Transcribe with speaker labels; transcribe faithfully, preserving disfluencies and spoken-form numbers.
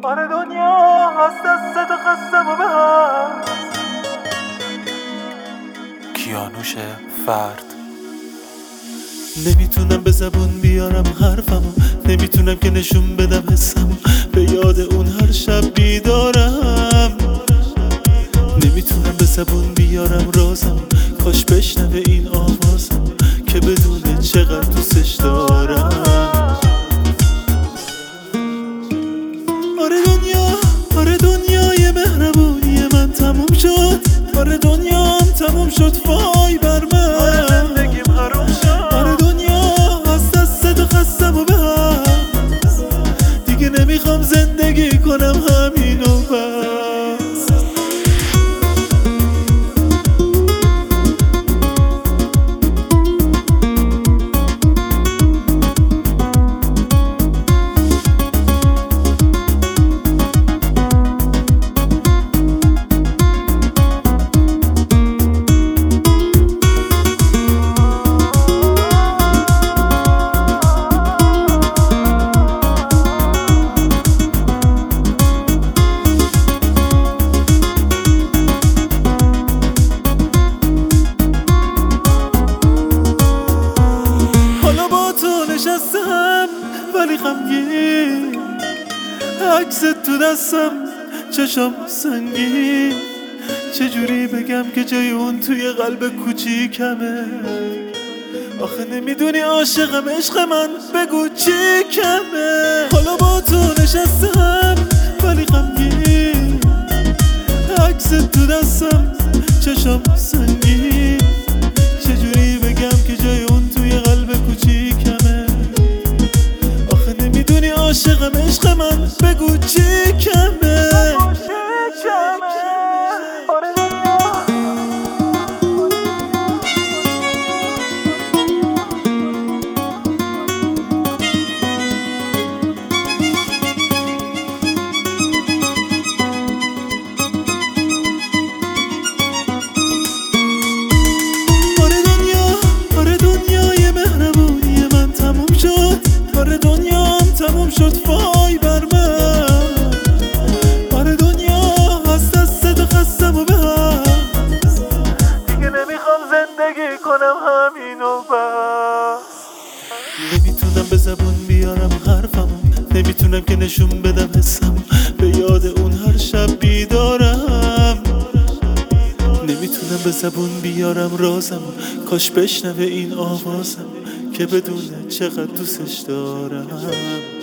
Speaker 1: آره دنیا از دست تو خستم و به هم.
Speaker 2: کیانوش فرد.
Speaker 3: نمیتونم به زبون بیارم حرفمو، نمیتونم که نشون بدم حسمو، به یاد اون هر شب بیدارم. نمیتونم به زبون بیارم رازمو، کاش بشنوه این آوازم که بدونه چقدر دوستش دارم. آره دنیا، آره دنیای مهربونی من تموم شد. آره دنیام تموم شد، وای بر من.
Speaker 1: آره زندگیم حروم شد.
Speaker 3: آره دنیا از دست تو خستم و به هم. دیگه نمیخوام زندگی کنم همینو بس. نشستم ولی غمگین، عکس تو دستم چشم سنگین. چجوری بگم که جای اون توی قلب کوچیکمه؟ آخه نمیدونی عاشقم، عشق من بگو چی کمه. حالا با تو نشستم ولی غمگین، عکس تو دستم چشم سنگین. چجوری بگم که جای اون توی قلب کوچیکمه؟ عاشقم، عشق من بگو چی کمه؟ آره دنیا، آره دنیای مهربونی من تموم شد. آره دنیام تموم شد، وای بر من. آره دنیا از دست تو خستم و به هم.
Speaker 1: دیگه نمیخوام زندگی کنم همینو بس.
Speaker 3: نمیتونم به زبون بیارم حرفمو، نمیتونم که نشون بدم حسمو، به یاد اون هر شب بیدارم. نمیتونم به زبون بیارم رازمو، کاش بشنوه این آوازم که بدونه چقدر دوستش دارم.